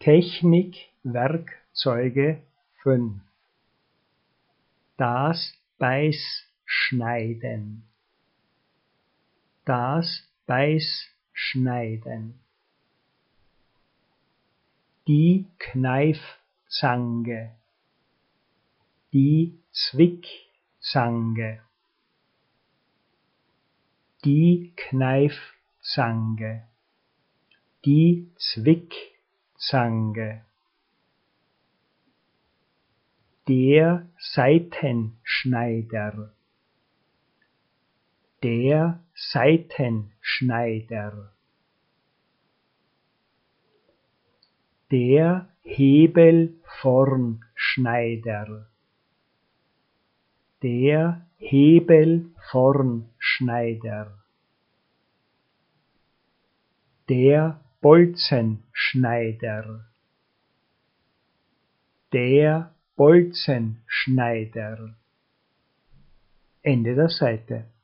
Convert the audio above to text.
Technikwerkzeuge 5. Das Beißschneiden. Das Beißschneiden. Die Kneifzange. Die Zwickzange. Die Kneifzange. Die Zwickzange. Der Seitenschneider. Der Seitenschneider. Der Hebelvornschneider. Der Hebelvornschneider. Der Bolzenschneider. Der Bolzenschneider. Ende der Seite.